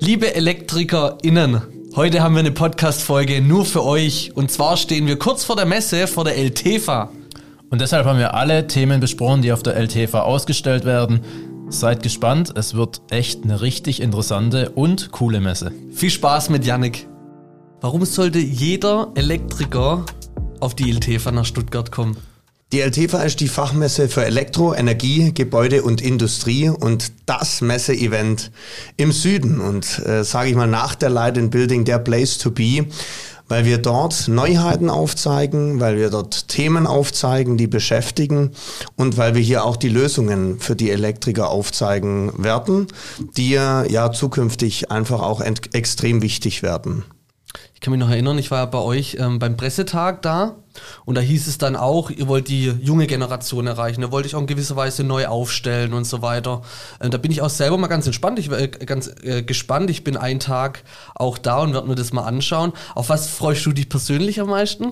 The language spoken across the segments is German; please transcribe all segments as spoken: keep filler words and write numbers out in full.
Liebe ElektrikerInnen, heute haben wir eine Podcast-Folge nur für euch. Und zwar stehen wir kurz vor der Messe, vor der LTEFA. Und deshalb haben wir alle Themen besprochen, die auf der LTEFA ausgestellt werden. Seid gespannt, es wird echt eine richtig interessante und coole Messe. Viel Spaß mit Yannick. Warum sollte jeder Elektriker auf die LTEFA nach Stuttgart kommen? Die LTEFA ist die Fachmesse für Elektro, Energie, Gebäude und Industrie und das Messe-Event im Süden und äh, sage ich mal nach der Light and Building der Place to be, weil wir dort Neuheiten aufzeigen, weil wir dort Themen aufzeigen, die beschäftigen und weil wir hier auch die Lösungen für die Elektriker aufzeigen werden, die ja zukünftig einfach auch ent- extrem wichtig werden. Ich kann mich noch erinnern, ich war ja bei euch ähm, beim Pressetag da und da hieß es dann auch, ihr wollt die junge Generation erreichen, da wollte ich auch in gewisser Weise neu aufstellen und so weiter. Ähm, da bin ich auch selber mal ganz entspannt, ich war äh, ganz äh, gespannt, ich bin einen Tag auch da und werde mir das mal anschauen. Auf was freust du dich persönlich am meisten?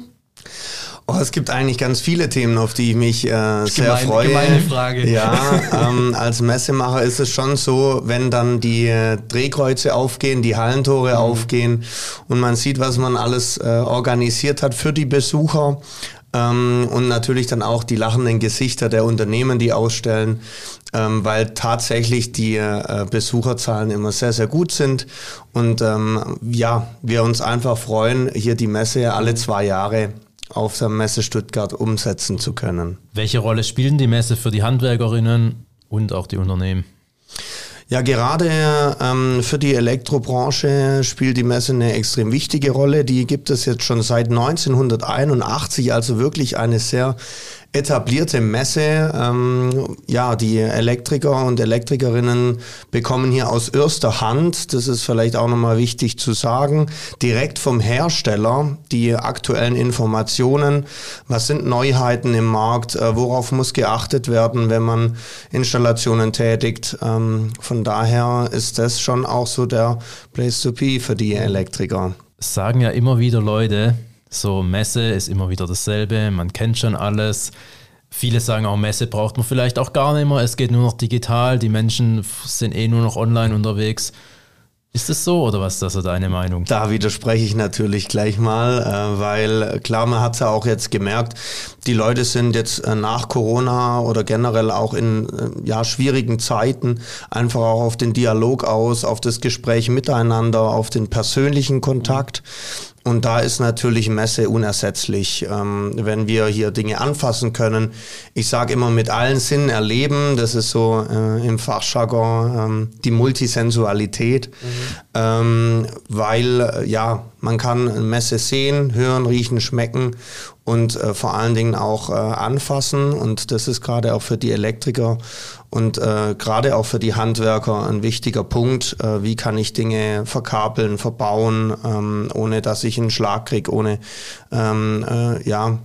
Oh, es gibt eigentlich ganz viele Themen, auf die ich mich äh, sehr Gemeine, freue. Gemeine Frage. Ja, ähm, als Messemacher ist es schon so, wenn dann die äh, Drehkreuze aufgehen, die Hallentore mhm. aufgehen und man sieht, was man alles äh, organisiert hat für die Besucher ähm, und natürlich dann auch die lachenden Gesichter der Unternehmen, die ausstellen, ähm, weil tatsächlich die äh, Besucherzahlen immer sehr, sehr gut sind und ähm, ja, wir uns einfach freuen, hier die Messe alle zwei Jahre auf der Messe Stuttgart umsetzen zu können. Welche Rolle spielen die Messe für die Handwerkerinnen und auch die Unternehmen? Ja, gerade ähm, für die Elektrobranche spielt die Messe eine extrem wichtige Rolle. Die gibt es jetzt schon seit neunzehnhunderteinundachtzig, also wirklich eine sehr etablierte Messe. Ähm, ja, die Elektriker und Elektrikerinnen bekommen hier aus erster Hand, das ist vielleicht auch nochmal wichtig zu sagen, direkt vom Hersteller die aktuellen Informationen. Was sind Neuheiten im Markt? Äh, worauf muss geachtet werden, wenn man Installationen tätigt? Ähm, von daher ist das schon auch so der Place to be für die Elektriker. Es sagen ja immer wieder Leute, so Messe ist immer wieder dasselbe, man kennt schon alles. Viele sagen auch, Messe braucht man vielleicht auch gar nicht mehr, es geht nur noch digital, die Menschen sind eh nur noch online unterwegs. Ist das so oder was ist das so deine Meinung? Da widerspreche ich natürlich gleich mal, äh, weil klar, man hat es ja auch jetzt gemerkt, die Leute sind jetzt äh, nach Corona oder generell auch in äh, ja, schwierigen Zeiten einfach auch auf den Dialog aus, auf das Gespräch miteinander, auf den persönlichen Kontakt. Und da ist natürlich Messe unersetzlich, ähm, wenn wir hier Dinge anfassen können. Ich sage immer mit allen Sinnen erleben, das ist so äh, im Fachjargon ähm, die Multisensualität, mhm. ähm, weil äh, ja, man kann eine Messe sehen, hören, riechen, schmecken und äh, vor allen Dingen auch äh, anfassen und das ist gerade auch für die Elektriker und äh, gerade auch für die Handwerker ein wichtiger Punkt. Äh, wie kann ich Dinge verkabeln, verbauen, ähm, ohne dass ich einen Schlag kriege, ohne ähm, äh, ja,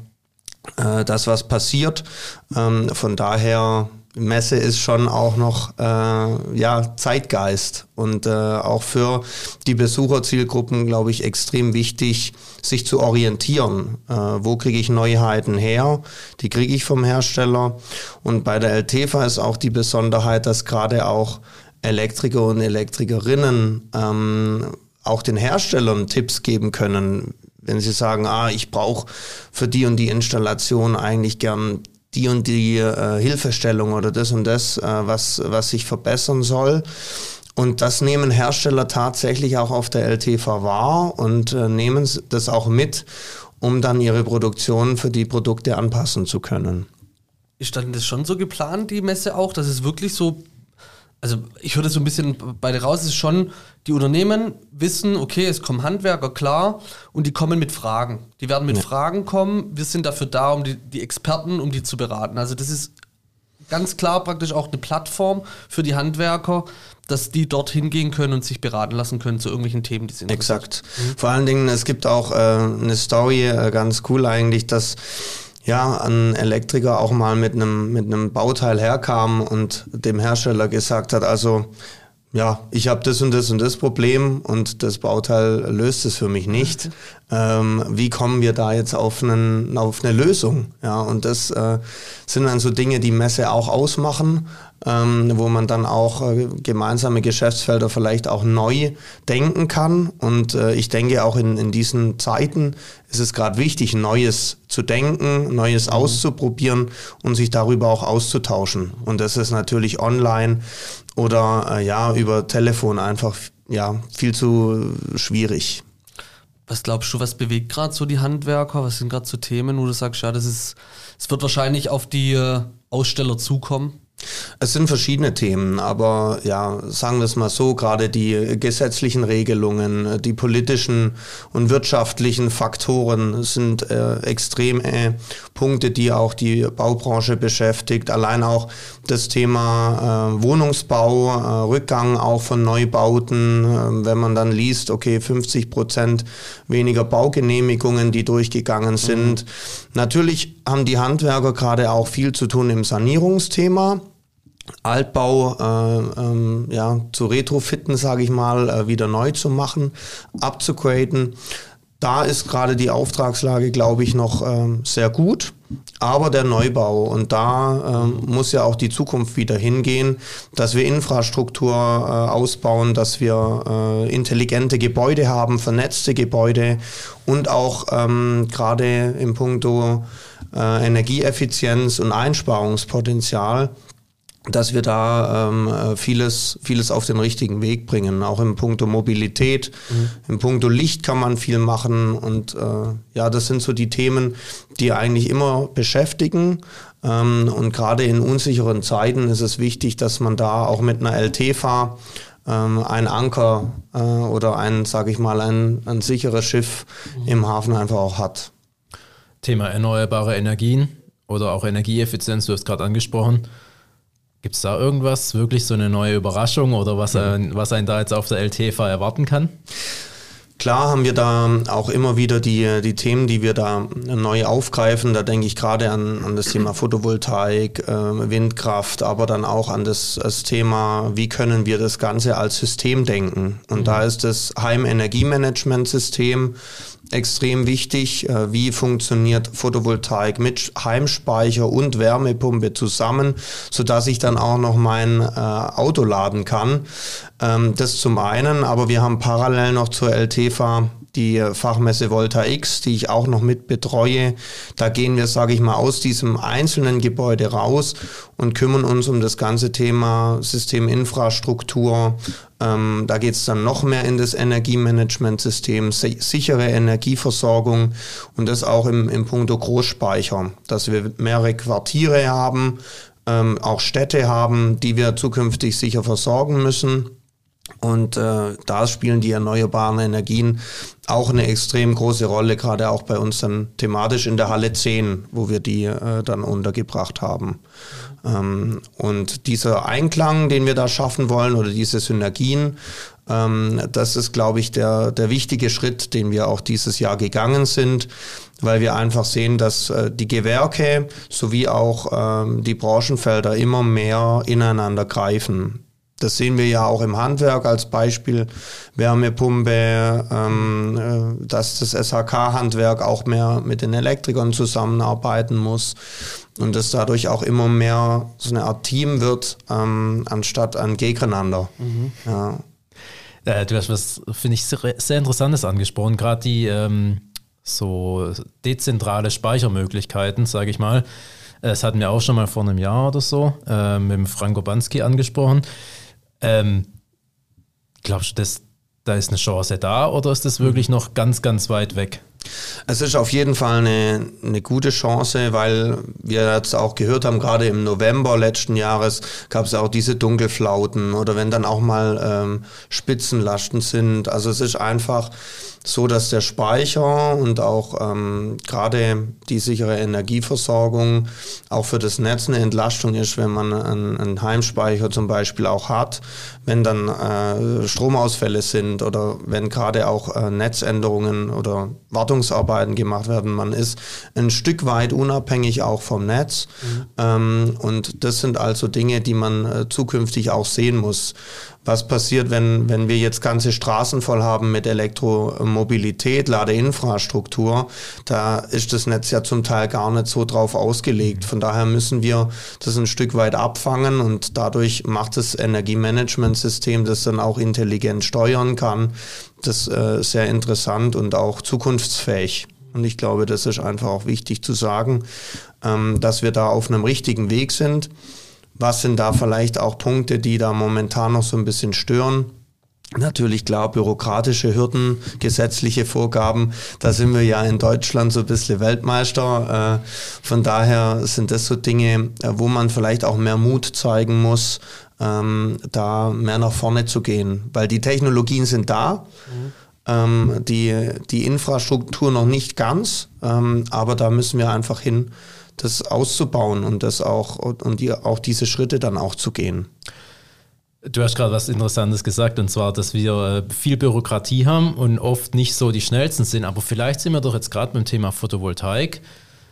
äh, dass was passiert. Ähm, von daher Messe ist schon auch noch äh, ja Zeitgeist und äh, auch für die Besucherzielgruppen, glaube ich, extrem wichtig, sich zu orientieren. Äh, wo kriege ich Neuheiten her? Die kriege ich vom Hersteller. Und bei der LTEFA ist auch die Besonderheit, dass gerade auch Elektriker und Elektrikerinnen ähm, auch den Herstellern Tipps geben können, wenn sie sagen, ah, ich brauche für die und die Installation eigentlich gern die und die äh, Hilfestellung oder das und das, äh, was, was sich verbessern soll. Und das nehmen Hersteller tatsächlich auch auf der LTEFA wahr und äh, nehmen das auch mit, um dann ihre Produktion für die Produkte anpassen zu können. Ist dann das schon so geplant, die Messe auch, dass es wirklich so, also ich höre das so ein bisschen bei dir raus, es ist schon, die Unternehmen wissen, okay, es kommen Handwerker, klar, und die kommen mit Fragen. Die werden mit ja. Fragen kommen, wir sind dafür da, um die, die Experten, um die zu beraten. Also das ist ganz klar praktisch auch eine Plattform für die Handwerker, dass die dort hingehen können und sich beraten lassen können zu irgendwelchen Themen, die sie interessieren. Exakt. Mhm. Vor allen Dingen, es gibt auch äh, eine Story, äh, ganz cool eigentlich, dass ja, ein Elektriker auch mal mit einem mit einem Bauteil herkam und dem Hersteller gesagt hat, also ja, ich habe das und das und das Problem und das Bauteil löst es für mich nicht. Ähm, wie kommen wir da jetzt auf, einen, auf eine Lösung? Ja, und das äh, sind dann so Dinge, die Messe auch ausmachen. ähm, wo man dann auch äh, gemeinsame Geschäftsfelder vielleicht auch neu denken kann. Und äh, ich denke auch in, in diesen Zeiten ist es gerade wichtig, Neues zu denken, Neues mhm. auszuprobieren und sich darüber auch auszutauschen. Und das ist natürlich online oder äh, ja über Telefon einfach ja viel zu schwierig. Was glaubst du, was bewegt gerade so die Handwerker? Was sind gerade so Themen, wo du sagst, ja, das ist, es wird wahrscheinlich auf die äh, Aussteller zukommen? Es sind verschiedene Themen, aber ja, sagen wir es mal so, gerade die gesetzlichen Regelungen, die politischen und wirtschaftlichen Faktoren sind äh, extreme Punkte, die auch die Baubranche beschäftigt. Allein auch das Thema äh, Wohnungsbau, äh, Rückgang auch von Neubauten, äh, wenn man dann liest, okay, fünfzig Prozent weniger Baugenehmigungen, die durchgegangen sind. Mhm. Natürlich haben die Handwerker gerade auch viel zu tun im Sanierungsthema. Altbau äh, ähm, ja, zu retrofitten, sage ich mal, äh, wieder neu zu machen, abzugraden. Da ist gerade die Auftragslage, glaube ich, noch ähm, sehr gut. Aber der Neubau, und da ähm, muss ja auch die Zukunft wieder hingehen, dass wir Infrastruktur äh, ausbauen, dass wir äh, intelligente Gebäude haben, vernetzte Gebäude und auch ähm, gerade im Punkto äh, Energieeffizienz und Einsparungspotenzial, dass wir da ähm, vieles, vieles auf den richtigen Weg bringen. Auch im Punkto Mobilität, mhm. im Punkto Licht kann man viel machen. Und äh, ja, das sind so die Themen, die eigentlich immer beschäftigen. Ähm, und gerade in unsicheren Zeiten ist es wichtig, dass man da auch mit einer L T F A ähm, ein Anker äh, oder ein, sage ich mal, ein, ein sicheres Schiff mhm. im Hafen einfach auch hat. Thema erneuerbare Energien oder auch Energieeffizienz, du hast gerade angesprochen. Gibt es da irgendwas, wirklich so eine neue Überraschung oder was, ein, was einen da jetzt auf der L T F A erwarten kann? Klar haben wir da auch immer wieder die, die Themen, die wir da neu aufgreifen. Da denke ich gerade an, an das Thema Photovoltaik, äh, Windkraft, aber dann auch an das, das Thema, wie können wir das Ganze als System denken. Und mhm. da ist das Heimenergiemanagementsystem extrem wichtig. Wie funktioniert Photovoltaik mit Heimspeicher und Wärmepumpe zusammen, sodass ich dann auch noch mein äh, Auto laden kann. Ähm, das zum einen, aber wir haben parallel noch zur L T F A die Fachmesse Volta X, die ich auch noch mit betreue. Da gehen wir, sage ich mal, aus diesem einzelnen Gebäude raus und kümmern uns um das ganze Thema Systeminfrastruktur. Ähm, da geht es dann noch mehr in das Energiemanagementsystem, si- sichere Energieversorgung und das auch im, im Punkto Großspeicher, dass wir mehrere Quartiere haben, ähm, auch Städte haben, die wir zukünftig sicher versorgen müssen. Und äh, da spielen die erneuerbaren Energien auch eine extrem große Rolle, gerade auch bei uns dann thematisch in der Halle zehn, wo wir die äh, dann untergebracht haben. Ähm, und dieser Einklang, den wir da schaffen wollen, oder diese Synergien, ähm, das ist, glaube ich, der, der wichtige Schritt, den wir auch dieses Jahr gegangen sind, weil wir einfach sehen, dass äh, die Gewerke sowie auch ähm, die Branchenfelder immer mehr ineinander greifen. Das sehen wir ja auch im Handwerk als Beispiel, Wärmepumpe, ähm, dass das S H K-Handwerk auch mehr mit den Elektrikern zusammenarbeiten muss und es dadurch auch immer mehr so eine Art Team wird, ähm, anstatt ein Gegeneinander. Mhm. Ja. Äh, du hast was, finde ich, sehr, sehr Interessantes angesprochen, gerade die ähm, so dezentrale Speichermöglichkeiten, sage ich mal. Das hatten wir auch schon mal vor einem Jahr oder so äh, mit dem Frank Obanski angesprochen. Ähm, glaubst du, das, da ist eine Chance da oder ist das wirklich noch ganz, ganz weit weg? Es ist auf jeden Fall eine, eine gute Chance, weil wir jetzt auch gehört haben, gerade im November letzten Jahres gab es auch diese Dunkelflauten oder wenn dann auch mal ähm, Spitzenlasten sind. Also es ist einfach so, dass der Speicher und auch ähm, gerade die sichere Energieversorgung auch für das Netz eine Entlastung ist, wenn man einen, einen Heimspeicher zum Beispiel auch hat, wenn dann äh, Stromausfälle sind oder wenn gerade auch äh, Netzänderungen oder Wartungsarbeiten gemacht werden. Man ist ein Stück weit unabhängig auch vom Netz. Mhm. Ähm, und das sind also Dinge, die man äh, zukünftig auch sehen muss. Was passiert, wenn, wenn wir jetzt ganze Straßen voll haben mit Elektromobilität, Ladeinfrastruktur? Da ist das Netz ja zum Teil gar nicht so drauf ausgelegt. Von daher müssen wir das ein Stück weit abfangen und dadurch macht das Energiemanagementsystem, das dann auch intelligent steuern kann, das äh, sehr interessant und auch zukunftsfähig. Und ich glaube, das ist einfach auch wichtig zu sagen, ähm, dass wir da auf einem richtigen Weg sind. Was sind da vielleicht auch Punkte, die da momentan noch so ein bisschen stören? Natürlich klar, bürokratische Hürden, gesetzliche Vorgaben, da sind wir ja in Deutschland so ein bisschen Weltmeister. Äh, von daher sind das so Dinge, wo man vielleicht auch mehr Mut zeigen muss, ähm, da mehr nach vorne zu gehen. Weil die Technologien sind da, mhm. ähm, die, die Infrastruktur noch nicht ganz, ähm, aber da müssen wir einfach hin, das auszubauen und das auch und die, auch diese Schritte dann auch zu gehen. Du hast gerade was Interessantes gesagt, und zwar, dass wir viel Bürokratie haben und oft nicht so die schnellsten sind, aber vielleicht sind wir doch jetzt gerade beim Thema Photovoltaik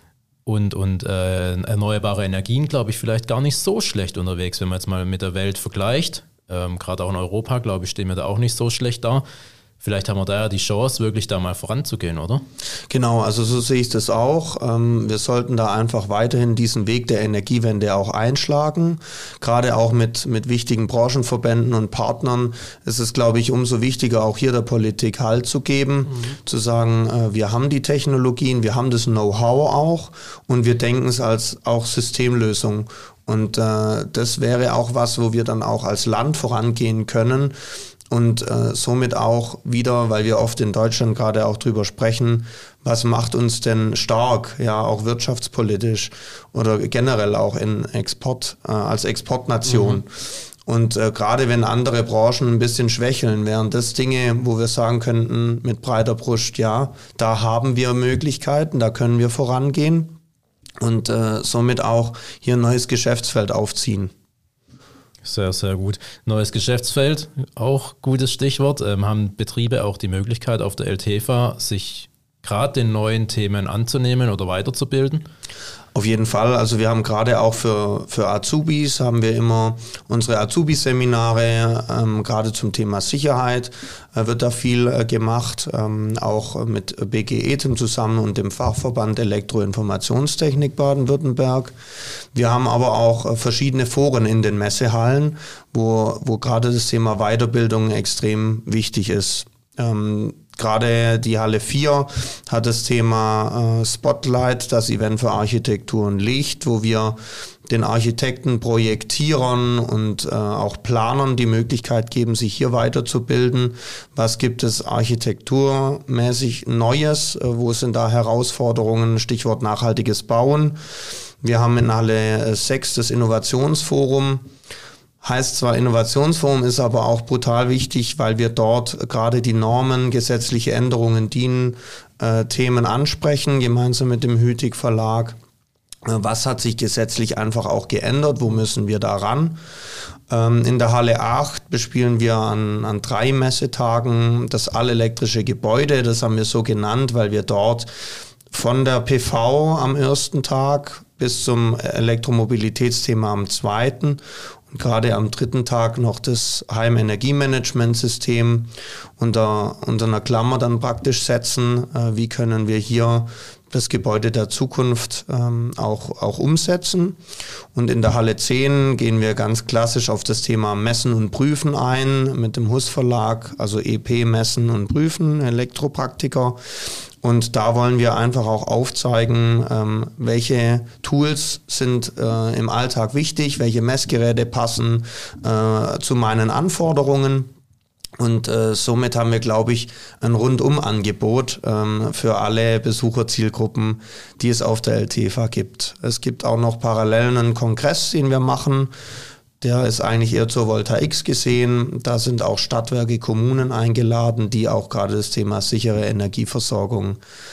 und, und äh, erneuerbare Energien, glaube ich, vielleicht gar nicht so schlecht unterwegs, wenn man jetzt mal mit der Welt vergleicht. Ähm, gerade auch in Europa, glaube ich, stehen wir da auch nicht so schlecht da. Vielleicht haben wir da ja die Chance, wirklich da mal voranzugehen, oder? Genau, also so sehe ich das auch. Wir sollten da einfach weiterhin diesen Weg der Energiewende auch einschlagen. Gerade auch mit, mit wichtigen Branchenverbänden und Partnern ist es, glaube ich, umso wichtiger, auch hier der Politik Halt zu geben, mhm. zu sagen, wir haben die Technologien, wir haben das Know-how auch und wir denken es als auch Systemlösung. Und äh, das wäre auch was, wo wir dann auch als Land vorangehen können. Und äh, somit auch wieder, weil wir oft in Deutschland gerade auch drüber sprechen, was macht uns denn stark, ja, auch wirtschaftspolitisch oder generell auch in Export, äh, als Exportnation. Mhm. Und äh, gerade wenn andere Branchen ein bisschen schwächeln, wären das Dinge, wo wir sagen könnten, mit breiter Brust, ja, da haben wir Möglichkeiten, da können wir vorangehen und äh, somit auch hier ein neues Geschäftsfeld aufziehen. Sehr, sehr gut. Neues Geschäftsfeld, auch gutes Stichwort. Ähm, haben Betriebe auch die Möglichkeit, auf der L T F A sich gerade den neuen Themen anzunehmen oder weiterzubilden? Auf jeden Fall. Also wir haben gerade auch für, für Azubis, haben wir immer unsere Azubi-Seminare, ähm, gerade zum Thema Sicherheit äh, wird da viel äh, gemacht, ähm, auch mit B G E T E M zusammen und dem Fachverband Elektroinformationstechnik Baden-Württemberg. Wir haben aber auch äh, verschiedene Foren in den Messehallen, wo, wo gerade das Thema Weiterbildung extrem wichtig ist. Ähm, Gerade die Halle vier hat das Thema äh, Spotlight, das Event für Architektur und Licht, wo wir den Architekten, Projektierern und äh, auch Planern die Möglichkeit geben, sich hier weiterzubilden. Was gibt es architekturmäßig Neues? Äh, wo sind da Herausforderungen? Stichwort nachhaltiges Bauen. Wir haben in Halle sechs das Innovationsforum. Heißt zwar Innovationsforum, ist aber auch brutal wichtig, weil wir dort gerade die Normen, gesetzliche Änderungen, DIN, äh, Themen ansprechen, gemeinsam mit dem Hütig Verlag. Äh, was hat sich gesetzlich einfach auch geändert? Wo müssen wir da ran? Ähm, in der Halle acht bespielen wir an, an drei Messetagen das allelektrische Gebäude. Das haben wir so genannt, weil wir dort von der P V am ersten Tag bis zum Elektromobilitätsthema am zweiten und gerade am dritten Tag noch das Heimenergiemanagementsystem unter, unter einer Klammer dann praktisch setzen. Äh, wie können wir hier das Gebäude der Zukunft ähm, auch, auch umsetzen? Und in der Halle zehn gehen wir ganz klassisch auf das Thema Messen und Prüfen ein mit dem H U S Verlag, also E P Messen und Prüfen, Elektropraktiker. Und da wollen wir einfach auch aufzeigen, ähm, welche Tools sind äh, im Alltag wichtig, welche Messgeräte passen äh, zu meinen Anforderungen. Und äh, somit haben wir, glaube ich, ein Rundum-Angebot ähm, für alle Besucherzielgruppen, die es auf der L T F A gibt. Es gibt auch noch parallel einen Kongress, den wir machen. Der ist eigentlich eher zur Volta X gesehen. Da sind auch Stadtwerke, Kommunen eingeladen, die auch gerade das Thema sichere Energieversorgung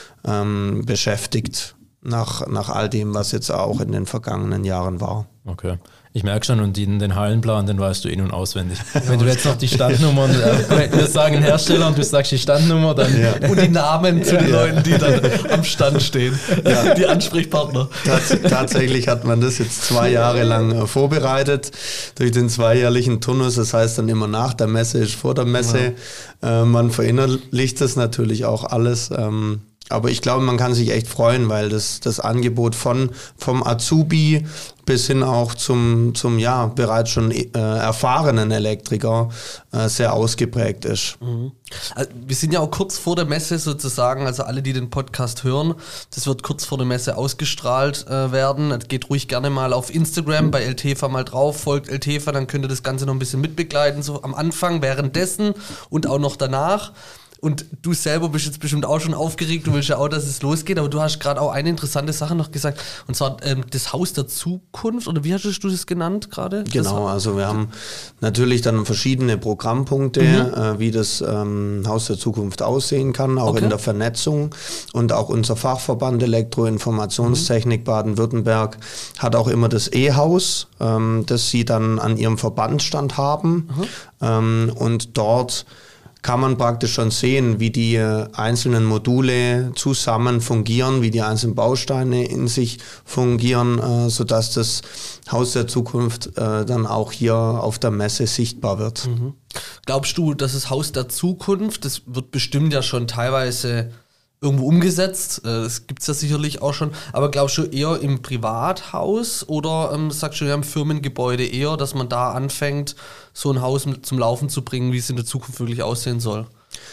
ähm, beschäftigt, nach, nach all dem, was jetzt auch in den vergangenen Jahren war. Okay. Ich merke schon, und den, den Hallenplan, den weißt du in- und auswendig. Wenn du jetzt noch die Standnummern, äh, wir sagen Hersteller und du sagst die Standnummer, dann... Ja. Und die Namen zu den ja. Leuten, die dann am Stand stehen. Ja. Die Ansprechpartner. Tats- tatsächlich hat man das jetzt zwei Jahre lang äh, vorbereitet durch den zweijährlichen Turnus. Das heißt dann immer nach der Messe ist vor der Messe. Ja. Äh, man verinnerlicht das natürlich auch alles. Ähm, Aber ich glaube, man kann sich echt freuen, weil das, das Angebot von, vom Azubi bis hin auch zum, zum ja, bereits schon äh, erfahrenen Elektriker äh, sehr ausgeprägt ist. Mhm. Also wir sind ja auch kurz vor der Messe sozusagen, also alle, die den Podcast hören, das wird kurz vor der Messe ausgestrahlt äh, werden. Geht ruhig gerne mal auf Instagram bei LTEFA mal drauf, folgt LTEFA, dann könnt ihr das Ganze noch ein bisschen mitbegleiten, so am Anfang, währenddessen und auch noch danach. Und du selber bist jetzt bestimmt auch schon aufgeregt, du willst ja auch, dass es losgeht, aber du hast gerade auch eine interessante Sache noch gesagt, und zwar ähm, das Haus der Zukunft, oder wie hast du das genannt gerade? Genau, also wir haben natürlich dann verschiedene Programmpunkte, mhm. äh, wie das ähm, Haus der Zukunft aussehen kann, auch okay. in der Vernetzung, und auch unser Fachverband Elektroinformationstechnik mhm. Baden-Württemberg hat auch immer das E-Haus, ähm, das sie dann an ihrem Verbandsstand haben, mhm. ähm, und dort kann man praktisch schon sehen, wie die einzelnen Module zusammen fungieren, wie die einzelnen Bausteine in sich fungieren, äh, sodass das Haus der Zukunft äh, dann auch hier auf der Messe sichtbar wird. Mhm. Glaubst du, dass das Haus der Zukunft, das wird bestimmt ja schon teilweise irgendwo umgesetzt, das gibt es ja sicherlich auch schon, aber glaubst du eher im Privathaus oder ähm, sagst du ja im Firmengebäude eher, dass man da anfängt, so ein Haus zum Laufen zu bringen, wie es in der Zukunft wirklich aussehen soll?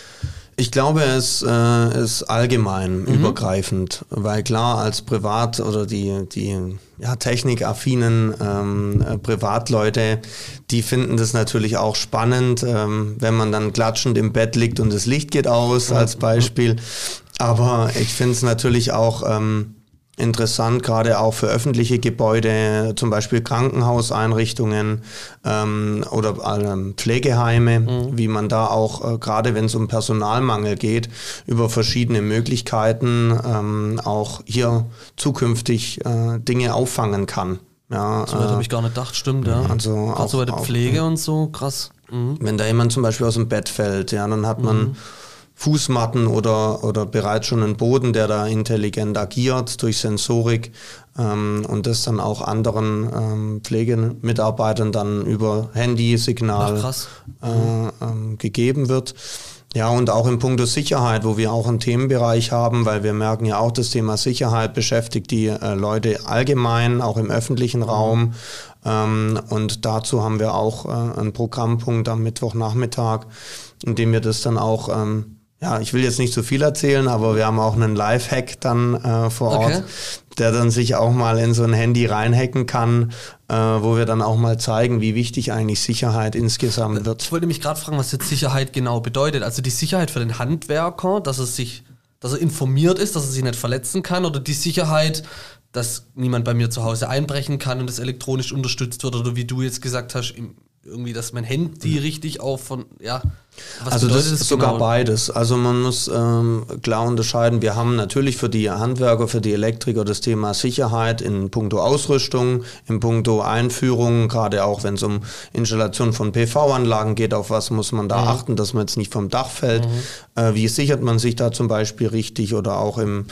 Ich glaube, es äh, ist allgemein mhm. übergreifend, weil klar, als Privat- oder die, die ja, technikaffinen ähm, äh, Privatleute, die finden das natürlich auch spannend, ähm, wenn man dann klatschend im Bett liegt und das Licht geht aus, mhm. als Beispiel. Aber ich finde es natürlich auch ähm, interessant, gerade auch für öffentliche Gebäude, zum Beispiel Krankenhauseinrichtungen ähm, oder ähm, Pflegeheime, mhm. wie man da auch, äh, gerade wenn es um Personalmangel geht, über verschiedene Möglichkeiten ähm, auch hier zukünftig äh, Dinge auffangen kann. Ja, so weit äh, habe ich gar nicht gedacht, stimmt, ja. Also auch, auch so bei der Pflege auch, und so, krass. Mhm. Wenn da jemand zum Beispiel aus dem Bett fällt, ja, dann hat man mhm. Fußmatten oder, oder bereits schon einen Boden, der da intelligent agiert durch Sensorik ähm, und das dann auch anderen ähm, Pflegemitarbeitern dann über Handysignal Ach, äh, ähm, gegeben wird. Ja, und auch in puncto Sicherheit, wo wir auch einen Themenbereich haben, weil wir merken ja auch, das Thema Sicherheit beschäftigt die äh, Leute allgemein, auch im öffentlichen mhm. Raum. Ähm, und dazu haben wir auch äh, einen Programmpunkt am Mittwochnachmittag, in dem wir das dann auch ähm, ja, ich will jetzt nicht so viel erzählen, aber wir haben auch einen Live-Hack dann äh, vor Ort, okay. der dann sich auch mal in so ein Handy reinhacken kann, äh, wo wir dann auch mal zeigen, wie wichtig eigentlich Sicherheit insgesamt wird. Ich wollte mich gerade fragen, was jetzt Sicherheit genau bedeutet. Also die Sicherheit für den Handwerker, dass er sich, dass er informiert ist, dass er sich nicht verletzen kann, oder die Sicherheit, dass niemand bei mir zu Hause einbrechen kann und es elektronisch unterstützt wird, oder wie du jetzt gesagt hast, im, irgendwie, dass mein Handy richtig auf von, ja. Was also das das ist sogar genau? beides. Also man muss ähm, klar unterscheiden. Wir haben natürlich für die Handwerker, für die Elektriker das Thema Sicherheit in puncto Ausrüstung, in puncto Einführung, gerade auch wenn es um Installation von P V-Anlagen geht, auf was muss man da mhm. achten, dass man jetzt nicht vom Dach fällt. Mhm. Äh, wie sichert man sich da zum Beispiel richtig, oder auch im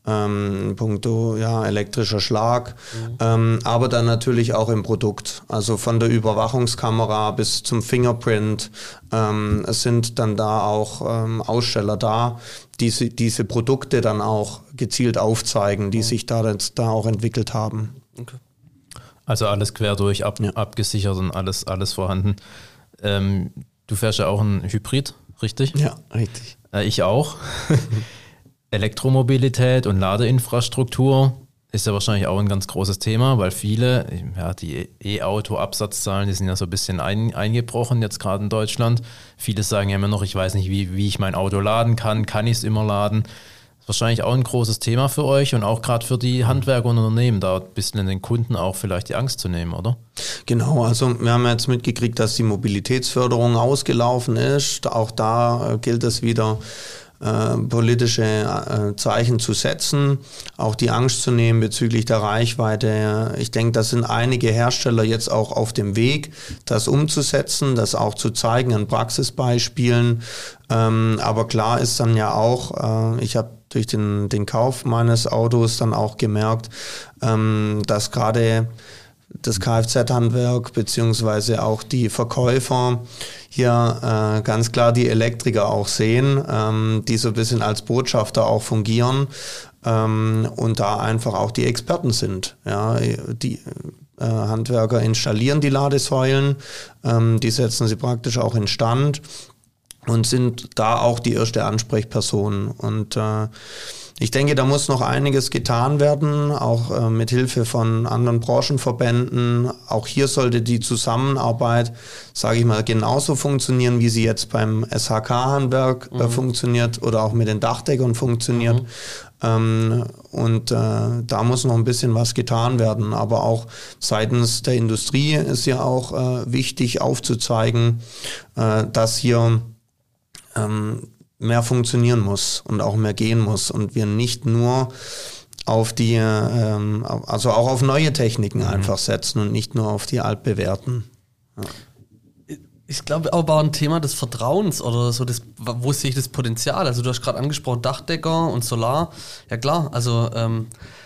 Ähm, puncto ja, elektrischer Schlag, mhm. ähm, aber dann natürlich auch im Produkt, also von der Überwachungskamera bis zum Fingerprint. Ähm, es sind dann da auch ähm, Aussteller da, die diese, diese Produkte dann auch gezielt aufzeigen, die mhm. sich da, jetzt, da auch entwickelt haben. Okay. Also alles quer durch, ab, ja. abgesichert und alles, alles vorhanden. Ähm, du fährst ja auch ein Hybrid, richtig? Ja, richtig. Äh, ich auch. Elektromobilität und Ladeinfrastruktur ist ja wahrscheinlich auch ein ganz großes Thema, weil viele, ja, die E-Auto-Absatzzahlen, die sind ja so ein bisschen ein, eingebrochen jetzt gerade in Deutschland. Viele sagen ja immer noch, ich weiß nicht, wie, wie ich mein Auto laden kann, kann ich es immer laden? Das ist wahrscheinlich auch ein großes Thema für euch und auch gerade für die Handwerker und Unternehmen, da ein bisschen den Kunden auch vielleicht die Angst zu nehmen, oder? Genau, also wir haben jetzt mitgekriegt, dass die Mobilitätsförderung ausgelaufen ist. Auch da gilt es wieder, äh, politische äh, Zeichen zu setzen, auch die Angst zu nehmen bezüglich der Reichweite. Ich denke, da sind einige Hersteller jetzt auch auf dem Weg, das umzusetzen, das auch zu zeigen an Praxisbeispielen. Ähm, aber klar ist dann ja auch, äh, ich habe durch den, den Kauf meines Autos dann auch gemerkt, ähm, dass gerade das Kfz-Handwerk beziehungsweise auch die Verkäufer hier äh, ganz klar die Elektriker auch sehen, ähm, die so ein bisschen als Botschafter auch fungieren ähm, und da einfach auch die Experten sind. Ja, die äh, Handwerker installieren die Ladesäulen, ähm, die setzen sie praktisch auch instand und sind da auch die erste Ansprechperson. Und äh, ich denke, da muss noch einiges getan werden, auch äh, mit Hilfe von anderen Branchenverbänden. Auch hier sollte die Zusammenarbeit, sage ich mal, genauso funktionieren, wie sie jetzt beim S H K-Handwerk mhm. äh, funktioniert oder auch mit den Dachdeckern funktioniert. Mhm. Ähm, und äh, da muss noch ein bisschen was getan werden. Aber auch seitens der Industrie ist ja auch äh, wichtig aufzuzeigen, äh, dass hier ähm, mehr funktionieren muss und auch mehr gehen muss und wir nicht nur auf die, ähm, also auch auf neue Techniken mhm. einfach setzen und nicht nur auf die altbewährten. Ja. Ich glaube auch war ein Thema des Vertrauens oder so, das, wo sehe ich das Potenzial? Also du hast gerade angesprochen Dachdecker und Solar. Ja klar, also ähm,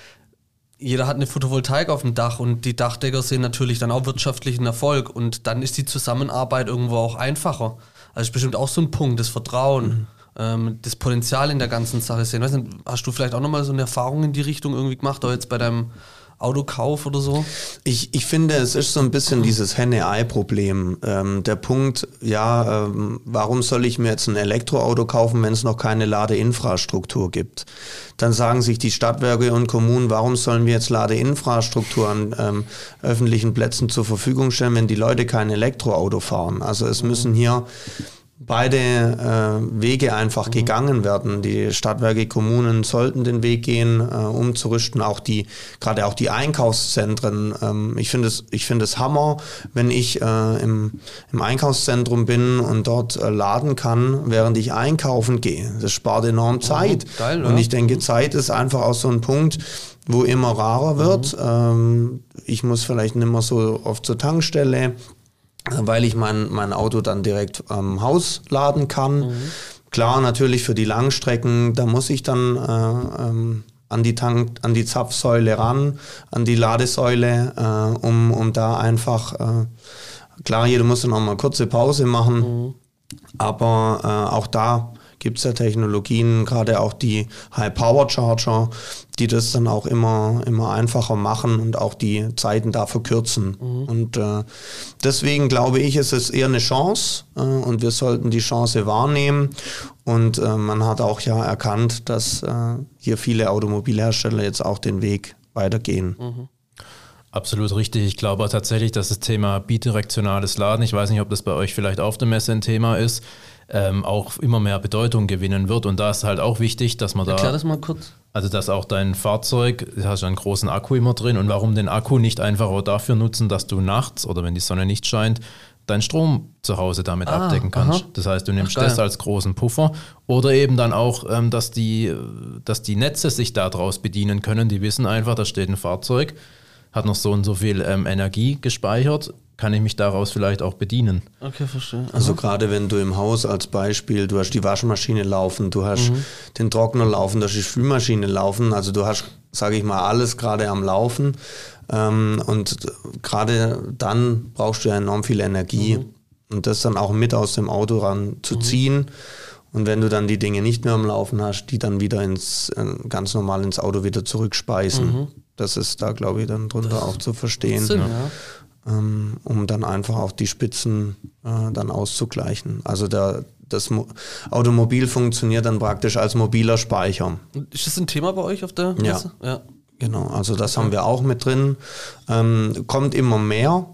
jeder hat eine Photovoltaik auf dem Dach und die Dachdecker sehen natürlich dann auch wirtschaftlichen Erfolg und dann ist die Zusammenarbeit irgendwo auch einfacher. Also ist bestimmt auch so ein Punkt, das Vertrauen. Mhm. das Potenzial in der ganzen Sache sehen. Weißt du, hast du vielleicht auch nochmal so eine Erfahrung in die Richtung irgendwie gemacht, oder jetzt bei deinem Autokauf oder so? Ich, ich finde, es ist so ein bisschen dieses Henne-Ei-Problem. Ähm, der Punkt, ja, ähm, warum soll ich mir jetzt ein Elektroauto kaufen, wenn es noch keine Ladeinfrastruktur gibt? Dann sagen sich die Stadtwerke und Kommunen, warum sollen wir jetzt Ladeinfrastruktur an ähm, öffentlichen Plätzen zur Verfügung stellen, wenn die Leute kein Elektroauto fahren? Also es müssen hier beide äh, Wege einfach mhm. gegangen werden. Die Stadtwerke, Kommunen sollten den Weg gehen, äh, umzurüsten. Auch die, gerade auch die Einkaufszentren. Ähm, ich finde es, ich finde es Hammer, wenn ich äh, im, im Einkaufszentrum bin und dort äh, laden kann, während ich einkaufen gehe. Das spart enorm Zeit. Mhm. Geil, ja. Und ich denke, Zeit ist einfach auch so ein Punkt, wo immer rarer wird. Mhm. Ähm, ich muss vielleicht nicht mehr so oft zur Tankstelle, weil ich mein, mein Auto dann direkt am Haus laden kann. Mhm. Klar, natürlich für die Langstrecken, da muss ich dann äh, ähm, an die Tank, an die Zapfsäule ran, an die Ladesäule, äh, um, um da einfach, äh, klar, jeder muss dann auch mal kurze Pause machen, mhm. aber äh, auch da gibt es ja Technologien, gerade auch die High-Power-Charger, die das dann auch immer, immer einfacher machen und auch die Zeiten da verkürzen. Mhm. Und äh, deswegen glaube ich, es ist eher eine Chance äh, und wir sollten die Chance wahrnehmen. Und äh, man hat auch ja erkannt, dass äh, hier viele Automobilhersteller jetzt auch den Weg weitergehen. Mhm. Absolut richtig. Ich glaube tatsächlich, dass das Thema bidirektionales Laden, ich weiß nicht, ob das bei euch vielleicht auf der Messe ein Thema ist, ähm, auch immer mehr Bedeutung gewinnen wird. Und da ist halt auch wichtig, dass man da... Erklär das mal kurz. Also, dass auch dein Fahrzeug, du hast einen großen Akku immer drin, und warum den Akku nicht einfach auch dafür nutzen, dass du nachts oder wenn die Sonne nicht scheint, deinen Strom zu Hause damit ah, abdecken kannst. Aha. Das heißt, du nimmst Ach, das als großen Puffer. Oder eben dann auch, ähm, dass, die, dass die Netze sich daraus bedienen können. Die wissen einfach, da steht ein Fahrzeug, hat noch so und so viel ähm, Energie gespeichert, kann ich mich daraus vielleicht auch bedienen. Okay, verstehe. Aha. Also gerade wenn du im Haus als Beispiel, du hast die Waschmaschine laufen, du hast mhm. den Trockner laufen, du hast die Spülmaschine laufen, also du hast, sage ich mal, alles gerade am Laufen, ähm, und gerade dann brauchst du ja enorm viel Energie, mhm. und das dann auch mit aus dem Auto ran zu mhm. ziehen. Und wenn du dann die Dinge nicht mehr am Laufen hast, die dann wieder ins äh, ganz normal ins Auto wieder zurückspeisen. Mhm. Das ist da, glaube ich, dann drunter das auch zu verstehen. Sinn, ja. ähm, um dann einfach auch die Spitzen äh, dann auszugleichen. Also der, das Mo- Automobil funktioniert dann praktisch als mobiler Speicher. Ist das ein Thema bei euch auf der Messe? Ja, ja. Genau. Also das okay. haben wir auch mit drin. Ähm, kommt immer mehr,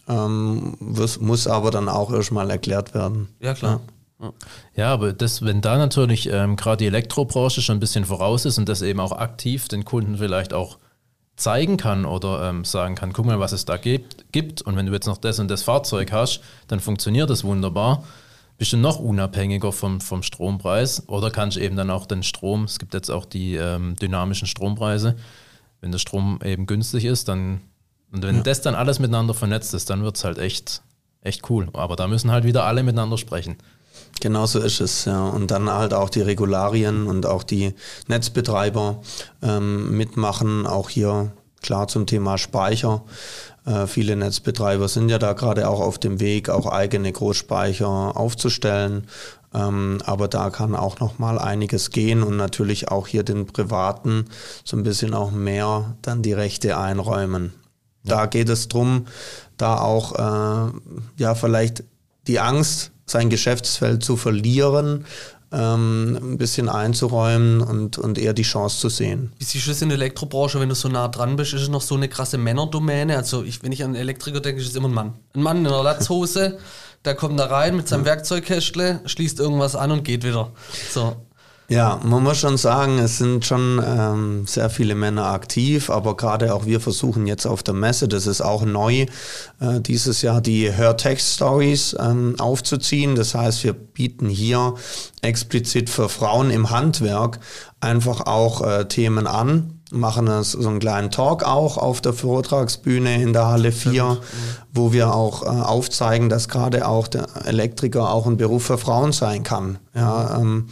ähm, muss, muss aber dann auch erstmal erklärt werden. Ja, klar. Ja. Ja, aber das, wenn da natürlich ähm, gerade die Elektrobranche schon ein bisschen voraus ist und das eben auch aktiv den Kunden vielleicht auch zeigen kann oder ähm, sagen kann, guck mal, was es da gibt, gibt und wenn du jetzt noch das und das Fahrzeug hast, dann funktioniert das wunderbar. bist du noch unabhängiger vom, vom Strompreis oder kannst du eben dann auch den Strom, es gibt jetzt auch die ähm, dynamischen Strompreise, wenn der Strom eben günstig ist, dann, und wenn ja. das dann alles miteinander vernetzt ist, dann wird es halt echt, echt cool. Aber da müssen halt wieder alle miteinander sprechen. Genau so ist es, ja. Und dann halt auch die Regularien und auch die Netzbetreiber ähm, mitmachen, auch hier klar zum Thema Speicher. Äh, viele Netzbetreiber sind ja da gerade auch auf dem Weg, auch eigene Großspeicher aufzustellen. Ähm, aber da kann auch noch mal einiges gehen und natürlich auch hier den Privaten so ein bisschen auch mehr dann die Rechte einräumen. Ja. Da geht es drum, da auch äh, ja vielleicht die Angst, sein Geschäftsfeld zu verlieren, ähm, ein bisschen einzuräumen und, und eher die Chance zu sehen. Wie siehst du das in der Elektrobranche, wenn du so nah dran bist? Ist es noch so eine krasse Männerdomäne? Also ich, wenn ich an einen Elektriker denke, ist es immer ein Mann. Ein Mann in einer Latzhose, der kommt da rein mit seinem Werkzeugkästle, schließt irgendwas an und geht wieder. So. Ja, man muss schon sagen, es sind schon ähm, sehr viele Männer aktiv, aber gerade auch wir versuchen jetzt auf der Messe, das ist auch neu, äh, dieses Jahr die Hörtext-Stories ähm, aufzuziehen. Das heißt, wir bieten hier explizit für Frauen im Handwerk einfach auch äh, Themen an, machen das, so einen kleinen Talk auch auf der Vortragsbühne in der Halle vier, mhm. wo wir auch äh, aufzeigen, dass gerade auch der Elektriker auch ein Beruf für Frauen sein kann. Ja, ähm,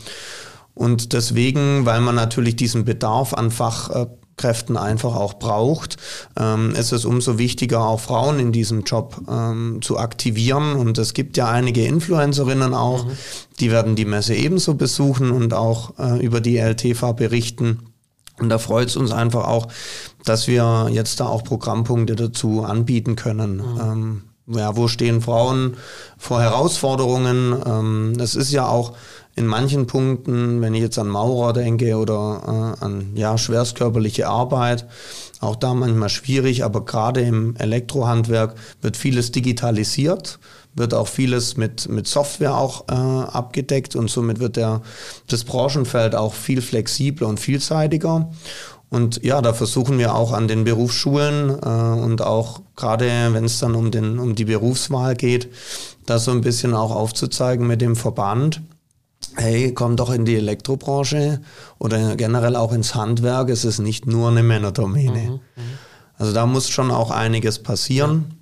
Und deswegen, weil man natürlich diesen Bedarf an Fachkräften einfach auch braucht, ähm, ist es umso wichtiger, auch Frauen in diesem Job ähm, zu aktivieren. Und es gibt ja einige Influencerinnen auch, mhm. die werden die Messe ebenso besuchen und auch äh, über die L T V berichten. Und da freut es uns einfach auch, dass wir jetzt da auch Programmpunkte dazu anbieten können. Mhm. Ähm, ja, wo stehen Frauen vor Herausforderungen? Ähm, es ist ja auch in manchen Punkten, wenn ich jetzt an Maurer denke oder äh, an ja, schwerstkörperliche Arbeit, auch da manchmal schwierig, aber gerade im Elektrohandwerk wird vieles digitalisiert, wird auch vieles mit, mit Software auch äh, abgedeckt und somit wird der, das Branchenfeld auch viel flexibler und vielseitiger. Und ja, da versuchen wir auch an den Berufsschulen äh, und auch gerade, wenn es dann um, den, um die Berufswahl geht, das so ein bisschen auch aufzuzeigen mit dem Verband. Hey, komm doch in die Elektrobranche oder generell auch ins Handwerk. Es ist nicht nur eine Männerdomäne. Mhm, also da muss schon auch einiges passieren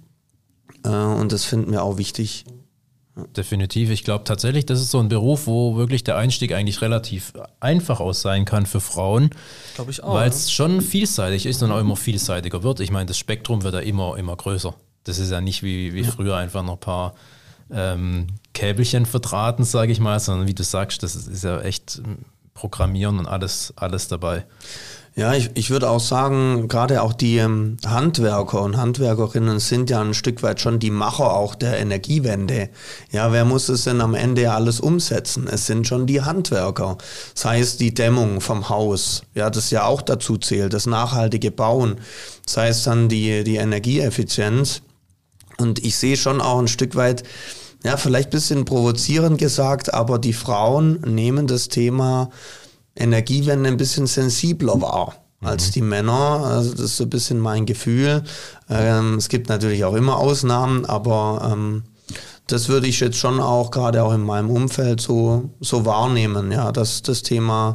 ja. äh, und das finden wir auch wichtig. Definitiv. Ich glaube tatsächlich, das ist so ein Beruf, wo wirklich der Einstieg eigentlich relativ einfach aus sein kann für Frauen. Glaube ich auch. Weil es schon vielseitig ist und auch immer vielseitiger wird. Ich meine, das Spektrum wird ja immer, immer größer. Das ist ja nicht wie, wie ja. früher einfach noch ein paar ähm, Käbelchen verdrahten, sage ich mal, sondern wie du sagst, das ist, ist ja echt Programmieren und alles, alles dabei. Ja, ich, ich würde auch sagen, gerade auch die ähm, Handwerker und Handwerkerinnen sind ja ein Stück weit schon die Macher auch der Energiewende. Ja, wer muss es denn am Ende alles umsetzen? Es sind schon die Handwerker. Sei es die Dämmung vom Haus, ja, das ja auch dazu zählt, das nachhaltige Bauen. Sei es dann die, die Energieeffizienz. Und ich sehe schon auch ein Stück weit, ja, vielleicht ein bisschen provozierend gesagt, aber die Frauen nehmen das Thema Energiewende ein bisschen sensibler wahr als mhm. die Männer. Also das ist so ein bisschen mein Gefühl. Ähm, es gibt natürlich auch immer Ausnahmen, aber ähm, das würde ich jetzt schon auch gerade auch in meinem Umfeld so, so wahrnehmen, ja, dass das Thema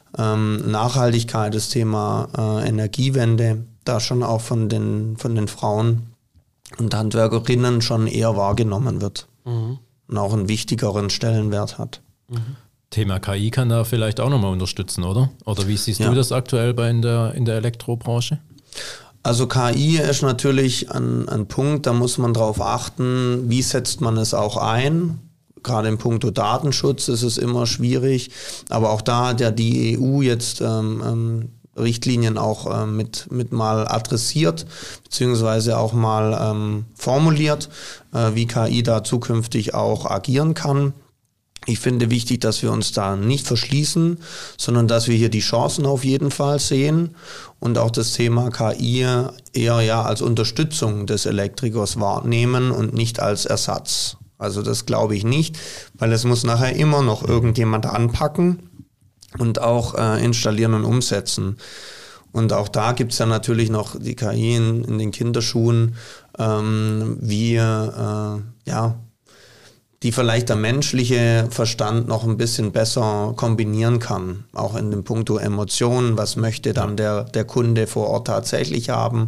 ähm, Nachhaltigkeit, das Thema äh, Energiewende da schon auch von den, von den Frauen und Handwerkerinnen schon eher wahrgenommen wird mhm. und auch einen wichtigeren Stellenwert hat. Mhm. Thema K I kann da vielleicht auch nochmal unterstützen, oder? Oder wie siehst ja. du das aktuell bei in der, in der Elektrobranche? Also K I ist natürlich ein, ein Punkt, da muss man drauf achten, wie setzt man es auch ein. Gerade im Punkto Datenschutz ist es immer schwierig, aber auch da hat ja die E U jetzt ähm, ähm, Richtlinien auch äh, mit, mit mal adressiert, beziehungsweise auch mal ähm, formuliert, äh, wie K I da zukünftig auch agieren kann. Ich finde wichtig, dass wir uns da nicht verschließen, sondern dass wir hier die Chancen auf jeden Fall sehen und auch das Thema K I eher ja als Unterstützung des Elektrikers wahrnehmen und nicht als Ersatz. Also das glaube ich nicht, weil es muss nachher immer noch irgendjemand anpacken und auch äh, installieren und umsetzen. Und auch da gibt es ja natürlich noch die K I in, in den Kinderschuhen, ähm, wie äh, ja die vielleicht der menschliche Verstand noch ein bisschen besser kombinieren kann. Auch in dem Punkto Emotionen, was möchte dann der, der Kunde vor Ort tatsächlich haben.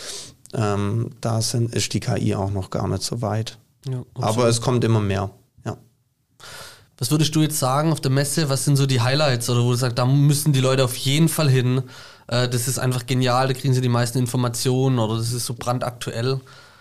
Ähm, da sind, ist die K I auch noch gar nicht so weit. Ja, aber es kommt immer mehr. Ja. Was würdest du jetzt sagen auf der Messe? Was sind so die Highlights? Oder wo du sagst, da müssen die Leute auf jeden Fall hin. Äh, das ist einfach genial, da kriegen sie die meisten Informationen oder das ist so brandaktuell.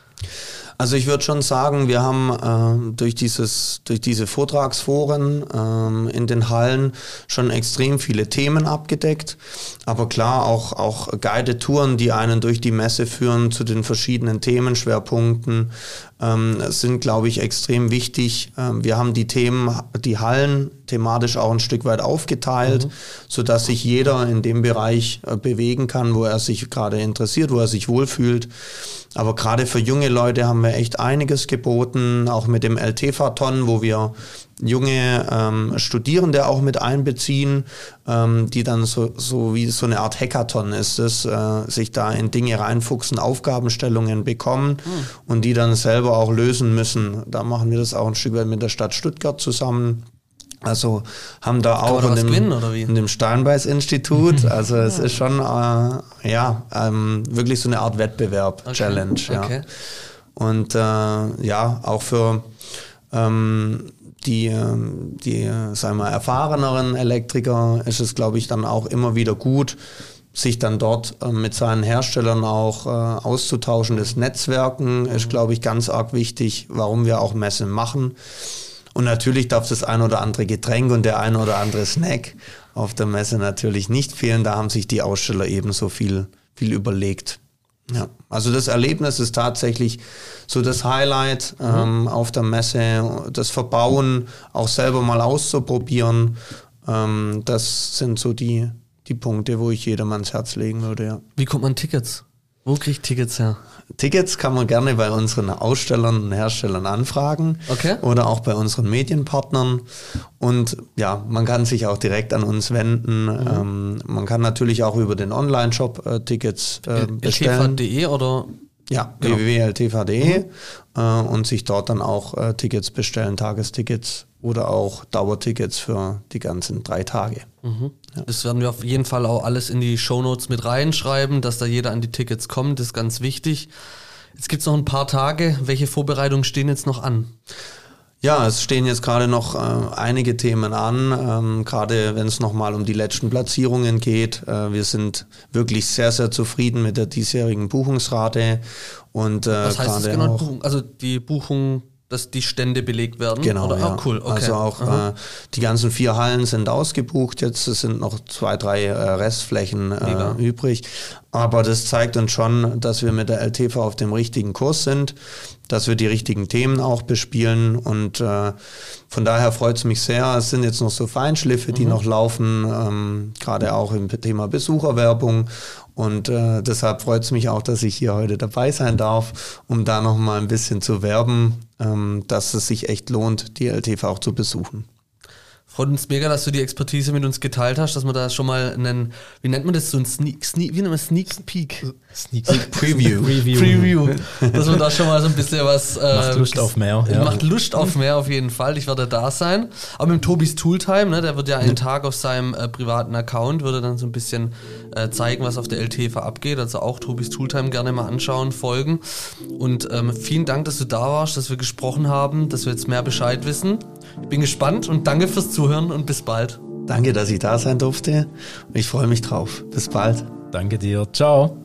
Also ich würde schon sagen, wir haben äh, durch dieses, durch diese Vortragsforen ähm, in den Hallen schon extrem viele Themen abgedeckt. Aber klar, auch, auch Guided Touren, die einen durch die Messe führen zu den verschiedenen Themenschwerpunkten, ähm, sind, glaube ich, extrem wichtig. Ähm, wir haben die Themen, die Hallen thematisch auch ein Stück weit aufgeteilt, mhm. sodass sich jeder in dem Bereich äh, bewegen kann, wo er sich gerade interessiert, wo er sich wohlfühlt. Aber gerade für junge Leute haben wir echt einiges geboten, auch mit dem L T-Faton, wo wir junge ähm, Studierende auch mit einbeziehen, ähm, die dann so, so wie so eine Art Hackathon ist es, äh, sich da in Dinge reinfuchsen, Aufgabenstellungen bekommen mhm. und die dann selber auch lösen müssen. Da machen wir das auch ein Stück weit mit der Stadt Stuttgart zusammen. Also haben da auch in dem, gewinnen, oder wie? in dem Steinbeis-Institut, also es ist schon äh, ja ähm, wirklich so eine Art Wettbewerb, okay. Challenge. Ja. Okay. Und äh, ja, auch für ähm, die, die sagen wir, erfahreneren Elektriker ist es, glaube ich, dann auch immer wieder gut, sich dann dort äh, mit seinen Herstellern auch äh, auszutauschen. Das Netzwerken mhm. ist, glaube ich, ganz arg wichtig, warum wir auch Messen machen. Und natürlich darf das ein oder andere Getränk und der ein oder andere Snack auf der Messe natürlich nicht fehlen. Da haben sich die Aussteller ebenso viel, viel überlegt. Ja, also das Erlebnis ist tatsächlich so das Highlight mhm. ähm, auf der Messe. Das Verbauen, auch selber mal auszuprobieren, ähm, das sind so die, die Punkte, wo ich jedem ans Herz legen würde. Ja. Wie kommt man Tickets? Wo kriegt Tickets her? Tickets kann man gerne bei unseren Ausstellern und Herstellern anfragen okay. oder auch bei unseren Medienpartnern. Und ja, man kann sich auch direkt an uns wenden. Mhm. Ähm, man kann natürlich auch über den Online-Shop äh, Tickets äh, bestellen. L T V punkt de oder? Ja, genau. w w w punkt l t v punkt de mhm. äh, und sich dort dann auch äh, Tickets bestellen, Tagestickets oder auch Dauertickets für die ganzen drei Tage. Mhm. Ja. Das werden wir auf jeden Fall auch alles in die Shownotes mit reinschreiben, dass da jeder an die Tickets kommt, das ist ganz wichtig. Jetzt gibt es noch ein paar Tage. Welche Vorbereitungen stehen jetzt noch an? Ja, es stehen jetzt gerade noch äh, einige Themen an, ähm, gerade wenn es nochmal um die letzten Platzierungen geht. Äh, wir sind wirklich sehr, sehr zufrieden mit der diesjährigen Buchungsrate. Und, äh, Was heißt das genau? Buchung? Also die Buchung, dass die Stände belegt werden? Genau, oder? Ja. Oh, cool. Okay. Also auch äh, die ganzen vier Hallen sind ausgebucht. Jetzt es sind noch zwei, drei äh, Restflächen äh, übrig. Aber das zeigt uns schon, dass wir mit der L T V auf dem richtigen Kurs sind, dass wir die richtigen Themen auch bespielen. Und äh, von daher freut es mich sehr. Es sind jetzt noch so Feinschliffe, die mhm. noch laufen, ähm, gerade auch im Thema Besucherwerbung. Und äh, deshalb freut es mich auch, dass ich hier heute dabei sein darf, um da noch mal ein bisschen zu werben, ähm, dass es sich echt lohnt, die L T V auch zu besuchen. Freut uns mega, dass du die Expertise mit uns geteilt hast, dass wir da schon mal einen, wie nennt man das, so ein Sneak, Sneak wie nennt man Sneak Peek? Sneak Peek Preview. Preview. Preview. Dass wir da schon mal so ein bisschen was... Äh, macht Lust auf mehr. Ja. Macht Lust auf mehr auf jeden Fall. Ich werde da sein. Aber mit dem Tobis Tooltime, ne, der wird ja einen Tag auf seinem äh, privaten Account, würde dann so ein bisschen äh, zeigen, was auf der L T V abgeht. Also auch Tobis Tooltime gerne mal anschauen, folgen. Und ähm, vielen Dank, dass du da warst, dass wir gesprochen haben, dass wir jetzt mehr Bescheid wissen. Ich bin gespannt und danke fürs Zuhören und bis bald. Danke, dass ich da sein durfte. Ich freue mich drauf. Bis bald. Danke dir. Ciao.